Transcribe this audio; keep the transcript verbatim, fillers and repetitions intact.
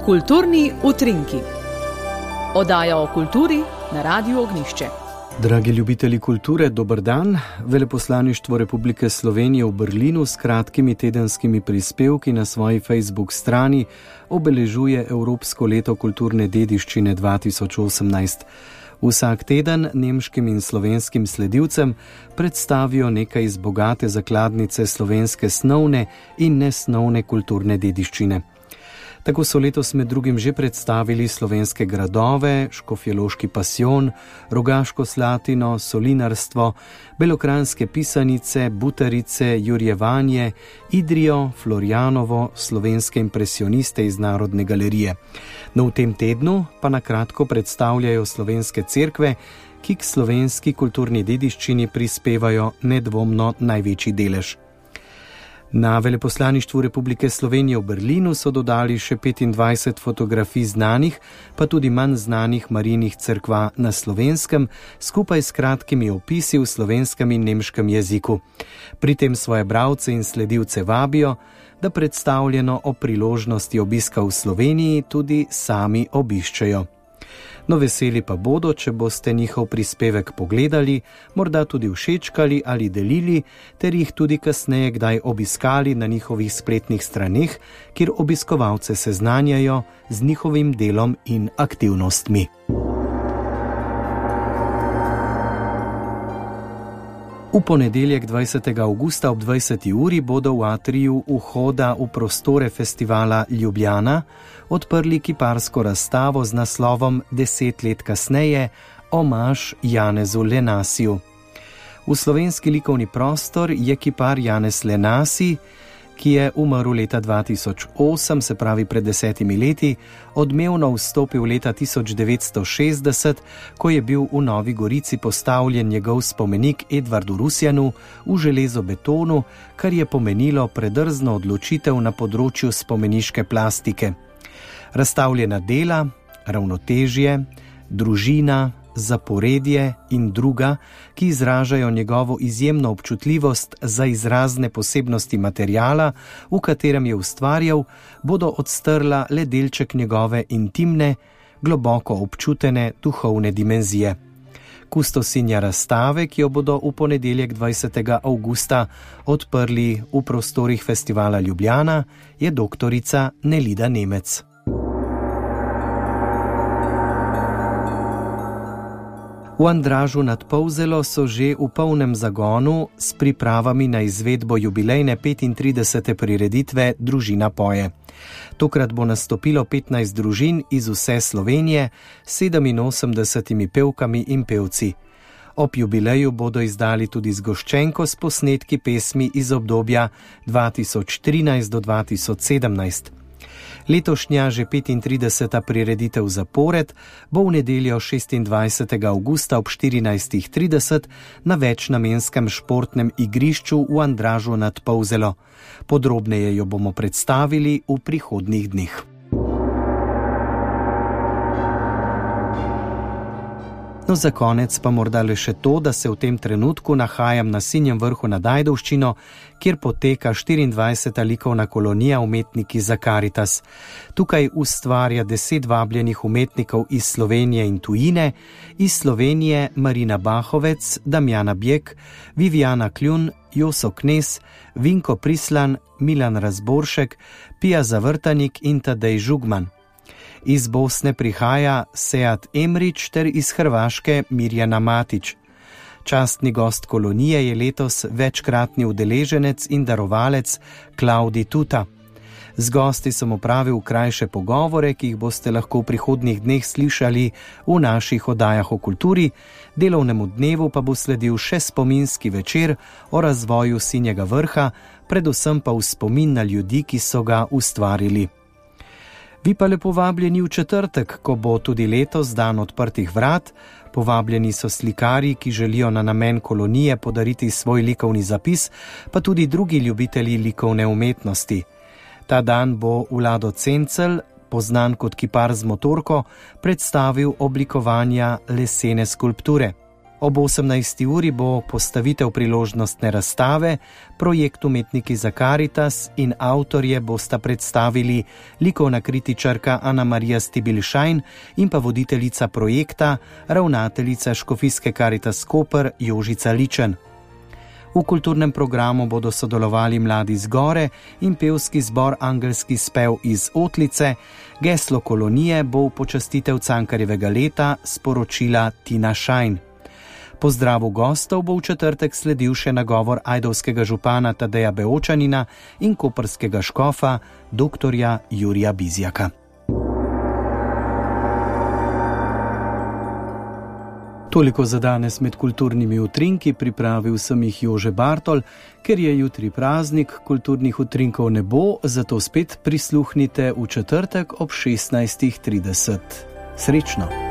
Kulturni utrinki. Oddaja o kulturi na Radiu Ognjišče. Dragi ljubitelji kulture, dober dan. Veleposlaništvo Republike Slovenije v Berlinu s kratkimi tedenskimi prispevki na svoji Facebook strani obeležuje Evropsko leto kulturne dediščine dva tisoč osemnajst. Vsak teden nemškim in slovenskim sledilcem predstavijo nekaj iz bogate zakladnice slovenske snovne in nesnovne kulturne dediščine. Tako so letos med drugim že predstavili slovenske gradove, škofjeloški pasijon, Rogaško Slatino, solinarstvo, belokranjske pisanice, butarice, jurjevanje, Idrijo, Florjanovo, slovenske impresioniste iz Narodne galerije. No, v tem tednu pa na kratko predstavljajo slovenske cerkve, ki k slovenski kulturni dediščini prispevajo nedvomno največji delež. Na Veleposlaništvu Republike Slovenije v Berlinu so dodali še petindvajset fotografij znanih, pa tudi manj znanih Marijinih cerkva na slovenskem, skupaj s kratkimi opisi v slovenskem in nemškem jeziku. Pri tem svoje bralce in sledilce vabijo, da predstavljeno o priložnosti obiska v Sloveniji tudi sami obiščejo. No, veseli pa bodo, če boste njihov prispevek pogledali, morda tudi všečkali ali delili, ter jih tudi kasneje kdaj obiskali na njihovih spletnih straneh, kjer obiskovalce seznanjajo z njihovim delom in aktivnostmi. V ponedeljek dvajsetega avgusta ob dvajseti uri bodo v atriju vhoda v prostore festivala Ljubljana odprli kiparsko razstavo z naslovom Deset let kasneje, omaž Janezu Lenasiju. V slovenski likovni prostor je kipar Janez Lenasi, ki je umrl leta dva tisoč osem, se pravi pred desetimi leti, odmevno vstopil leta tisoč devetsto šestdeset, ko je bil v Novi Gorici postavljen njegov spomenik Edvardu Rusjanu v železobetonu, kar je pomenilo predrzno odločitev na področju spomeniške plastike. Razstavljena dela, ravnotežje, družina, zaporedje in druga, ki izražajo njegovo izjemno občutljivost za izrazne posebnosti materiala, v katerem je ustvarjal, bodo odstrla le delček njegove intimne, globoko občutene duhovne dimenzije. Kustosinja razstave, ki jo bodo v ponedeljek dvajsetega avgusta odprli v prostorih festivala Ljubljana, je doktorica Nelida Nemec. V Andražu nad Polzelo so že v polnem zagonu s pripravami na izvedbo jubilejne petintridesete prireditve Družina poje. Tokrat bo nastopilo petnajst družin iz vse Slovenije s sedeminosemdesetimi pevkami in pevci. Ob jubileju bodo izdali tudi zgoščenko s posnetki pesmi iz obdobja dva tisoč trinajst do dva tisoč sedemnajst. Letošnja že petintrideseta prireditev zapored bo v nedeljo šestindvajsetega avgusta ob štirinajstih trideset na večnamenskem športnem igrišču v Andražu nad Polzelo. Podrobneje jo bomo predstavili v prihodnjih dneh. No, za konec pa morda le še to, da se v tem trenutku nahajam na Sinjem vrhu nad Ajdovščino, kjer poteka štiriindvajseta likovna kolonija Umetniki za Karitas. Tukaj ustvarja deset vabljenih umetnikov iz Slovenije in tujine, iz Slovenije Marina Bahovec, Damjana Bjek, Vivijana Kljun, Joso Knez, Vinko Prislan, Milan Razboršek, Pija Zavrtanik in Tadej Žugman. Iz Bosne prihaja Sead Emrič ter iz Hrvaške Mirjana Matić. Častni gost kolonije je letos večkratni udeleženec in darovalec Klaudi Tuta. Z gosti sem opravil krajše pogovore, ki jih boste lahko v prihodnjih dneh slišali v naših oddajah o kulturi, delovnemu dnevu pa bo sledil še spominski večer o razvoju Sinjega vrha, predvsem pa v spomin na ljudi, ki so ga ustvarili. Vi pa lepo vabljeni v četrtek, ko bo tudi letos dan odprtih vrat. Povabljeni so slikarji, ki želijo na namen kolonije podariti svoj likovni zapis, pa tudi drugi ljubitelji likovne umetnosti. Ta dan bo Vlado Cencel, poznan kot kipar z motorko, predstavil oblikovanja lesene skulpture. Ob osemnajsti uri bo postavitev priložnostne razstave, projekt Umetniki za Karitas in avtorje bosta predstavili likovna kritičarka Ana Marija Stibilšajn in pa voditeljica projekta, ravnateljica Škofijske Karitas Koper Jožica Ličen. V kulturnem programu bodo sodelovali Mladi z Gore in pevski zbor Angelski spev iz Otlice. Geslo kolonije bo v počastitev Cankarjevega leta sporočila Tina Šajn. Pozdravu gostov bo v četrtek sledil še nagovor ajdovskega župana Tadeja Beočanina in koprskega škofa doktorja Jurija Bizjaka. Toliko za danes med kulturnimi utrinki, pripravil sem jih Jože Bartol. Ker je jutri praznik, kulturnih utrinkov ne bo, zato spet prisluhnite v četrtek ob šestnajstih trideset. Srečno!